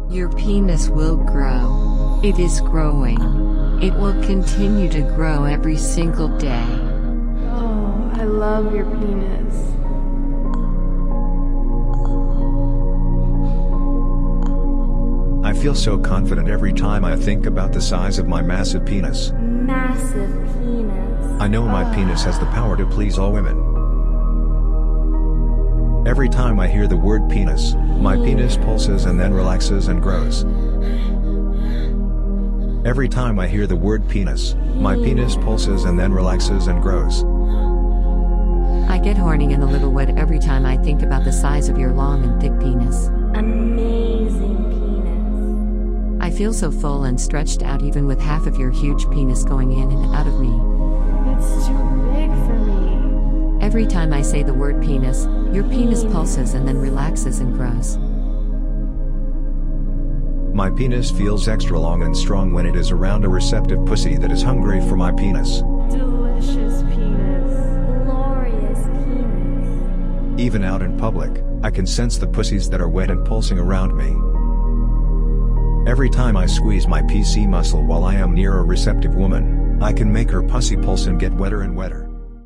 Your penis will grow. It is growing. It will continue to grow every single day. Oh, I love your penis. I feel so confident every time I think about the size of my massive penis. Massive penis. I know my penis has the power to please all women. Every time I hear the word penis, my penis pulses and then relaxes and grows. Every time I hear the word penis, my penis pulses and then relaxes and grows. I get horny and a little wet every time I think about the size of your long and thick penis. Amazing penis. I feel so full and stretched out even with half of your huge penis going in and out of me. It's too big for me. Every time I say the word penis, your penis pulses and then relaxes and grows. My penis feels extra long and strong when it is around a receptive pussy that is hungry for my penis. Delicious penis. Glorious penis. Even out in public, I can sense the pussies that are wet and pulsing around me. Every time I squeeze my PC muscle while I am near a receptive woman, I can make her pussy pulse and get wetter and wetter.